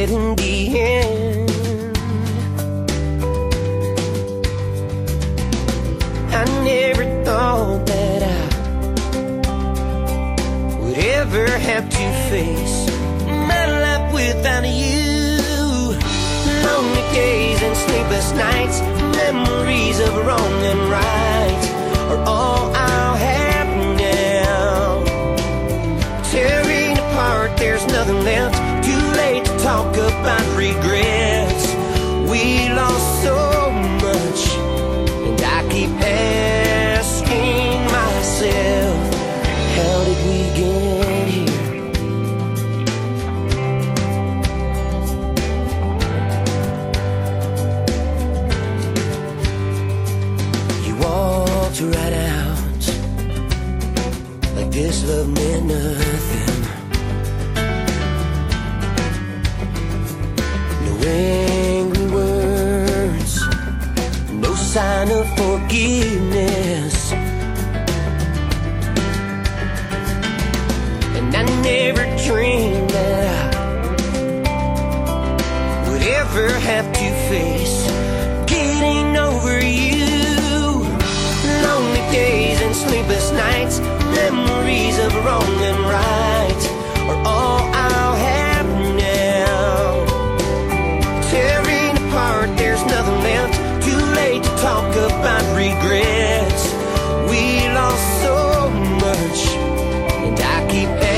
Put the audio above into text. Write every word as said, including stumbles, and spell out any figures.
said in the end. I never thought that I would ever have to face my life without you. Lonely days and sleepless nights, memories of wrong and right are all I'll have now. Tearing apart, there's nothing left. Too late to talk about regrets. We lost so much, and I keep asking myself, how did we get here? You walked right out like this love meant nothing. No angry words, no sign of forgiveness. And I never dreamed that I would ever have to face getting over you. Lonely days and sleepless nights, memories of wrong and right are all I'll have now. Tearing apart, there's nothing left. Too late to talk about regrets. We lost so much, and I keep